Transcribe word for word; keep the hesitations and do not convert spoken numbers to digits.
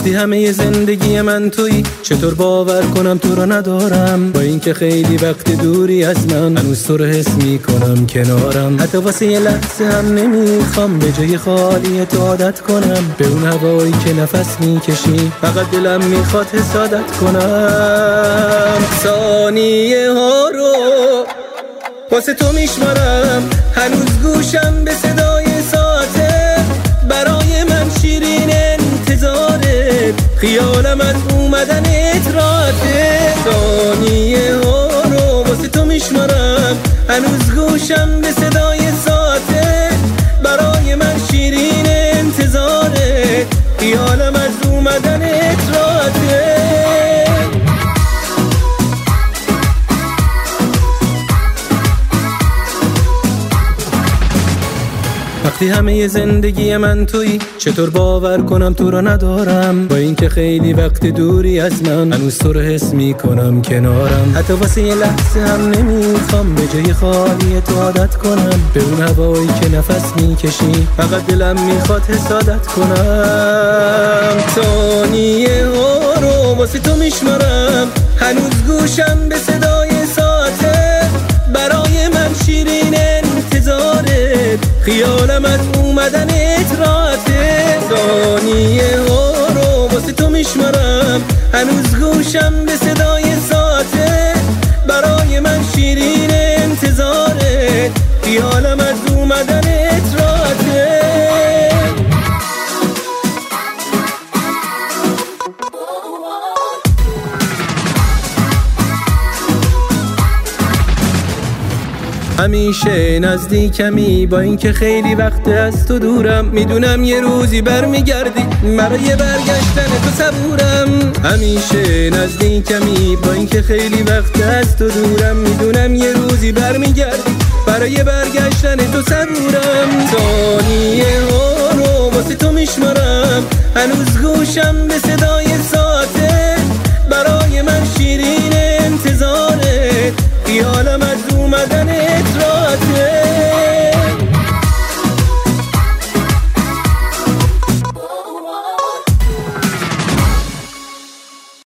وقتی همه زندگی من تویی چطور باور کنم تو رو ندارم؟ با اینکه خیلی وقت دوری از من هنوز تو رو حس میکنم کنارم. حتی واسه یه لحظه هم نمیخوام به جای خالی تو عادت کنم به اون هوایی که نفس میکشی. فقط دلم میخواد حسادت کنم. ثانیه ها رو واسه تو میشمارم، هنوز گوشم به صدای ساعته. برای من شیرین انتظاره، خیالم از اومدنت راحته. ثانیه ها رو واسه تو میشمارم، هنوز گوشم به صدای ساعته. برای من شیرین انتظاره، خیالم از اومدنت راحته. وقتی همه زندگی من تویی چطور باور کنم تو رو ندارم؟ با اینکه خیلی وقت دوری از من هنوز تو رو حس میکنم کنارم. حتی واسه یه لحظه هم نمیخوام به جای خالی تو عادت کنم به اون هوایی که نفس میکشی. فقط دلم میخواد حسادت کنم. ثانیه ها رو واسه تو میشمارم، هنوز گوشم به صدای ساعته. برای من شیرین انتظاره، خیالم از اومدنت راحته. ثانیه ها رو واسه تو میشمارم، هنوز گوشم به صدای ساعته. برای من شیرین انتظاره، خیالم از اومدنت راحته. همیشه نزدیکمی با اینکه خیلی وقت از تو دورم. میدونم یه روزی برمیگردی، برای برگشتن تو صبورم. همیشه نزدیکمی با اینکه خیلی وقت از تو دورم. میدونم یه روزی برمیگردی، برای برگشتن تو صبورم. ثانیه ها رو واسه تو میشمارم، هنوز گوشم به صدای ساعته. برای من شیرین انتظاره، خیالم از